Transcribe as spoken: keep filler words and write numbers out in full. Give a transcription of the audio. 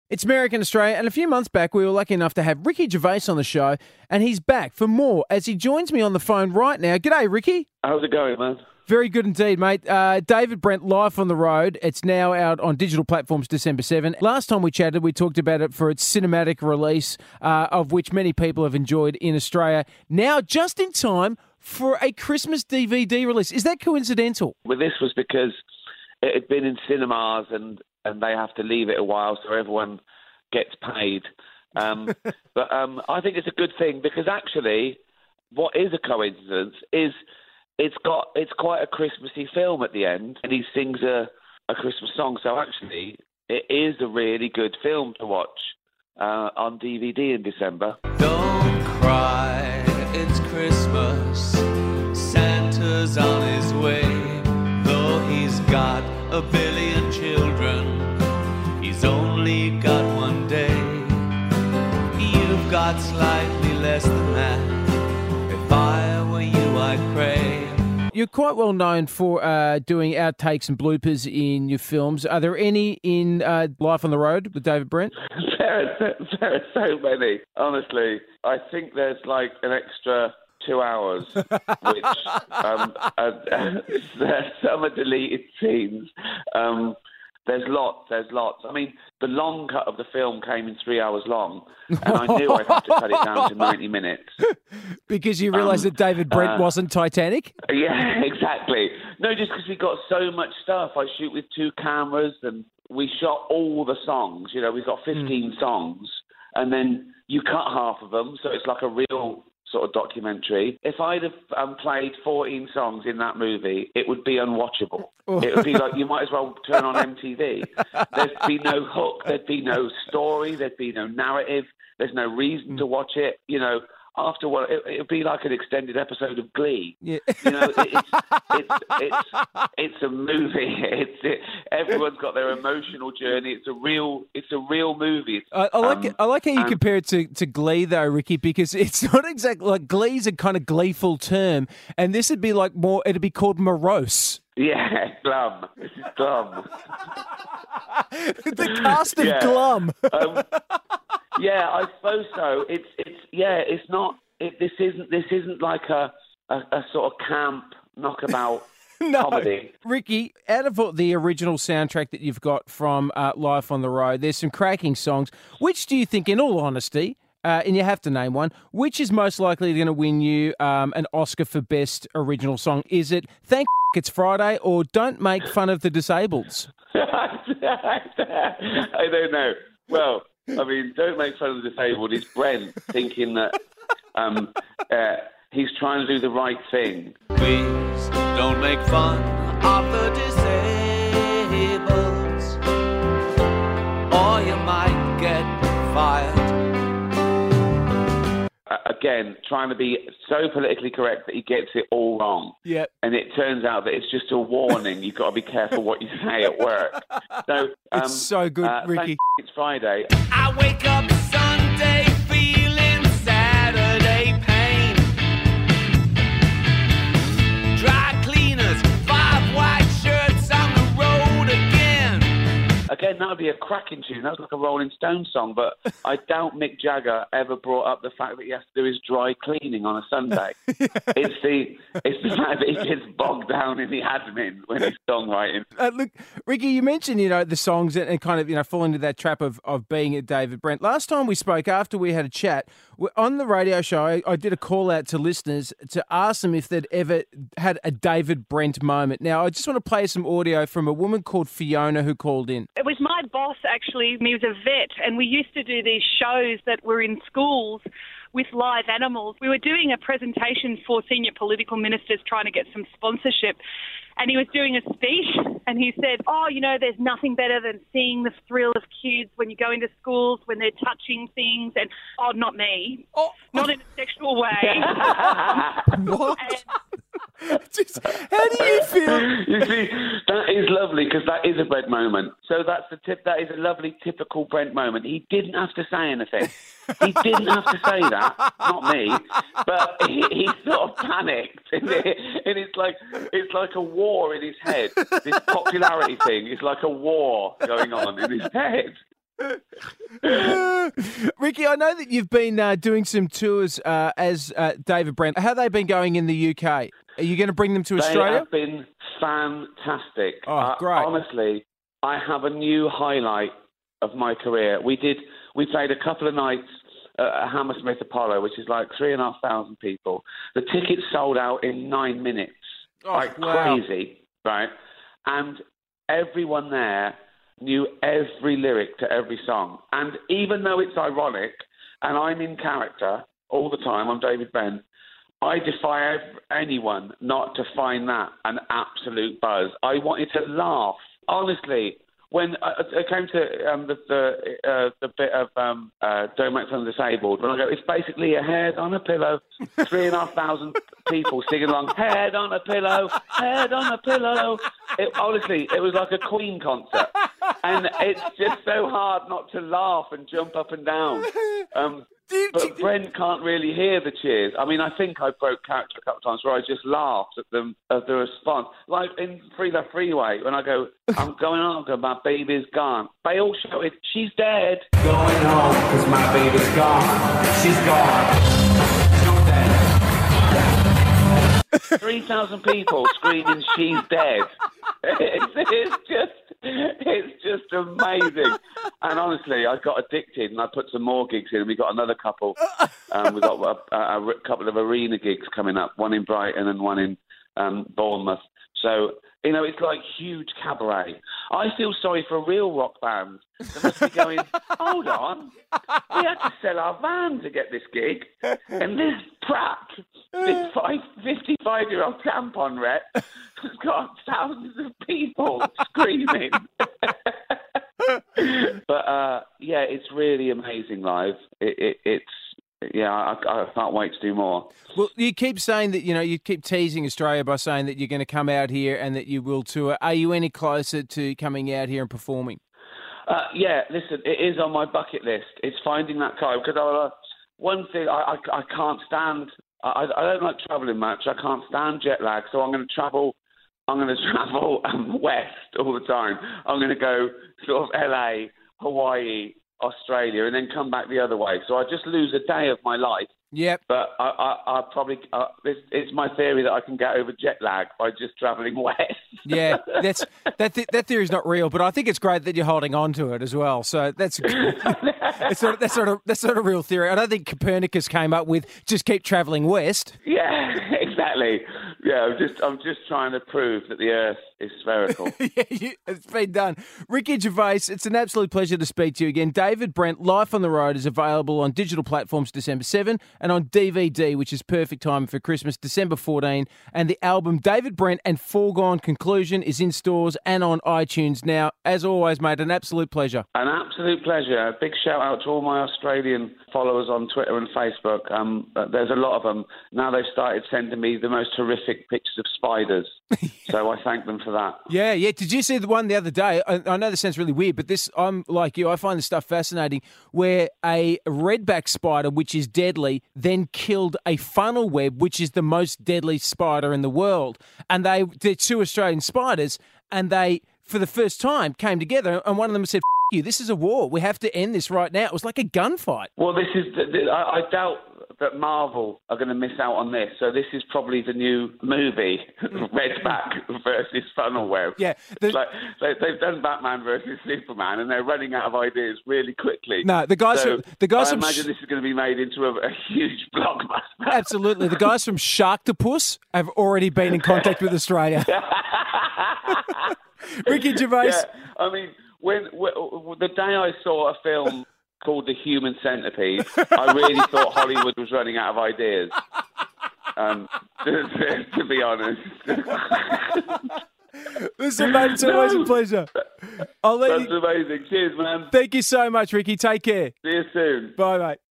It's American Australia, and a few months back we were lucky enough to have Ricky Gervais on the show, and he's back for more as he joins me on the phone right now. G'day, Ricky. How's it going, man? Very good indeed, mate. Uh, David Brent, Life on the Road. It's now out on digital platforms December seventh. Last time we chatted, we talked about it for its cinematic release, uh, of which many people have enjoyed in Australia. Now, just in time for a Christmas D V D release. Is that coincidental? Well, this was because it had been in cinemas and, and they have to leave it a while so everyone gets paid. Um, but um, I think it's a good thing because actually what is a coincidence is it's got it's quite a Christmassy film at the end and he sings a, a Christmas song. So actually it is a really good film to watch uh, on D V D in December. Don't cry, it's Christmas. Santa's on his way. Though he's got a billion children, he's only got one day. You've got slightly less than that. If I were you, I'd pray. You're quite well known for uh, doing outtakes and bloopers in your films. Are there any in uh, Life on the Road with David Brent? There are, there are so many. Honestly, I think there's like an extra two hours, which um, uh, uh, some are deleted scenes. Um, there's lots, there's lots. I mean, the long cut of the film came in three hours long, and I knew I'd have to cut it down to ninety minutes. Because you realised um, that David Brent uh, wasn't Titanic? Yeah, exactly. No, just because we got so much stuff. I shoot with two cameras, and we shot all the songs. You know, we've got fifteen mm. songs, and then you cut half of them, so it's like a real sort of documentary. If I'd have um, played fourteen songs in that movie, it would be unwatchable. It would be like you might as well turn on M T V. There'd be no hook, there'd be no story, there'd be no narrative, there's no reason to watch it. You know, after what it would be like an extended episode of Glee. Yeah. You know, it, it's, it's it's it's a movie. It's it, everyone's got their emotional journey. It's a real it's a real movie. I, I like um, it, I like how you and, compare it to, to Glee though, Ricky, because it's not exactly like Glee's a kind of gleeful term, and this would be like more. It'd be called morose. Yeah, Glum. This is Glum. The cast of yeah. Glum. um, yeah, I suppose so. It's it's yeah. It's not. It, this isn't. This isn't like a a, a sort of camp knockabout no. comedy. Ricky, out of the original soundtrack that you've got from uh, Life on the Road, there's some cracking songs. Which do you think, in all honesty, uh, and you have to name one, which is most likely going to win you um, an Oscar for Best Original Song? Is it Thank It's Friday or Don't Make Fun of the Disableds? I don't know. Well, I mean, Don't Make Fun of the Disabled is Brent thinking that um, uh, he's trying to do the right thing. Please don't make fun of the disabled, or you might get fired. Uh, again, trying to be so politically correct that he gets it all wrong. Yeah. And it turns out that it's just a warning. You've got to be careful what you say at work. So um, It's so good, uh, Ricky. It's Friday. I wake up Sunday feeling Saturday pain. Dry cleaners, five white shirts on the road again. Again, that would be a cracking tune. That's like a Rolling Stones song, but I doubt Mick Jagger ever brought up the fact that he has to do his dry cleaning on a Sunday. yeah. It's the it's the fact that he gets bogged down in the admin when he's songwriting. Uh, look, Ricky, you mentioned, you know, the songs and, and kind of, you know, fall into that trap of, of being a David Brent. Last time we spoke, after we had a chat, on the radio show, I, I did a call out to listeners to ask them if they'd ever had a David Brent moment. Now, I just want to play some audio from a woman called Fiona who called in. It was my boss, actually. He was a vet, and we used to do these shows that were in schools with live animals. We were doing a presentation for senior political ministers trying to get some sponsorship, and he was doing a speech, and he said, oh, you know, there's nothing better than seeing the thrill of kids when you go into schools, when they're touching things, and, oh, not me. Oh. Not in a sexual way. What? And, Just, how do you feel? You see, that is lovely because that is a Brent moment. So that's the tip. That is a lovely, typical Brent moment. He didn't have to say anything. He didn't have to say that. Not me. But he, he sort of panicked, and, it, and it's like it's like a war in his head. This popularity thing is like a war going on in his head. Ricky, I know that you've been uh, doing some tours uh, as uh, David Brent. How have they been going in the U K? Are you going to bring them to They Australia? have been fantastic. Oh, Uh, great. honestly, I have a new highlight of my career. We did. We played a couple of nights at Hammersmith Apollo, which is like three and a half thousand people. The tickets sold out in nine minutes, Oh, like wow. crazy, right? And everyone there knew every lyric to every song. And even though it's ironic, and I'm in character all the time, I'm David Brent, I defy ev- anyone not to find that an absolute buzz. I wanted to laugh. Honestly, when I, I came to um, the the, uh, the bit of um, uh, Don't Make Fun of the Disabled, when I go, it's basically a head on a pillow, three and a half thousand people singing along, head on a pillow, head on a pillow. It, honestly, it was like a Queen concert. And it's just so hard not to laugh and jump up and down. Um, but Brent can't really hear the cheers. I mean, I think I broke character a couple of times where I just laughed at them at the response. Like in Free Love Freeway, when I go, I'm going on, my baby's gone. They all shouted, she's dead. Going home because my baby's gone. She's gone. three thousand people screaming, she's dead. It's, it's just, it's just amazing. And honestly, I got addicted and I put some more gigs in and we got another couple. Um, we've got a, a, a couple of arena gigs coming up, one in Brighton and one in um, Bournemouth. So, you know, it's like huge cabaret. I feel sorry for real rock bands. They must be going, hold on, we had to sell our van to get this gig. And this prat, this fifty-five-year-old tampon rep, has got thousands of people screaming. But, uh, yeah, it's really amazing live. It, it, it's, yeah, I, I can't wait to do more. Well, you keep saying that, you know, you keep teasing Australia by saying that you're going to come out here and that you will tour. Are you any closer to coming out here and performing? Uh, yeah, listen, it is on my bucket list. It's finding that time because uh, one thing I, I, I can't stand. I, I don't like travelling much. I can't stand jet lag, so I'm going to travel. I'm going to travel um, west all the time. I'm going to go sort of L A, Hawaii, Australia, and then come back the other way. So I just lose a day of my life. Yep. But I, I, I probably uh, it's, it's my theory that I can get over jet lag by just travelling west. Yeah, that's that. Th- that theory's not real, but I think it's great that you're holding on to it as well. So that's that's sort of, that's sort of that's sort of real theory. I don't think Copernicus came up with just keep travelling west. Yeah, exactly. Yeah, I'm just I'm just trying to prove that the Earth is spherical. Yeah, you, it's been done. Ricky Gervais, it's an absolute pleasure to speak to you again. David Brent, Life on the Road is available on digital platforms December seventh and on D V D, which is perfect time for Christmas, December fourteenth. And the album David Brent and Foregone Conclusion is in stores and on iTunes now. As always, mate, an absolute pleasure. An absolute pleasure. A big shout out to all my Australian followers on Twitter and Facebook. Um, there's a lot of them. Now they've started sending me the most horrific pictures of spiders. So I thank them for that. Yeah, yeah. Did you see the one the other day? I, I know this sounds really weird, but this, I'm like you, I find this stuff fascinating, where a redback spider, which is deadly, then killed a funnel web, which is the most deadly spider in the world. And they, they're two Australian spiders, and they, for the first time, came together, and one of them said, F you, this is a war. We have to end this right now. It was like a gunfight. Well, this is, I, I doubt that Marvel are going to miss out on this. So this is probably the new movie, Redback versus Funnelweb. Yeah. The, like, they, they've done Batman versus Superman, and they're running out of ideas really quickly. No, the guys so from... The guys I from imagine this is going to be made into a, a huge blockbuster. Absolutely. The guys from Sharktopus have already been in contact with Australia. Ricky Gervais. Yeah, I mean, when, when the day I saw a film called The Human Centipede, I really thought Hollywood was running out of ideas. Um, to, to be honest. Listen, mate, it's always No. a pleasure. I'll let That's you... amazing. Cheers, man. Thank you so much, Ricky. Take care. See you soon. Bye, mate.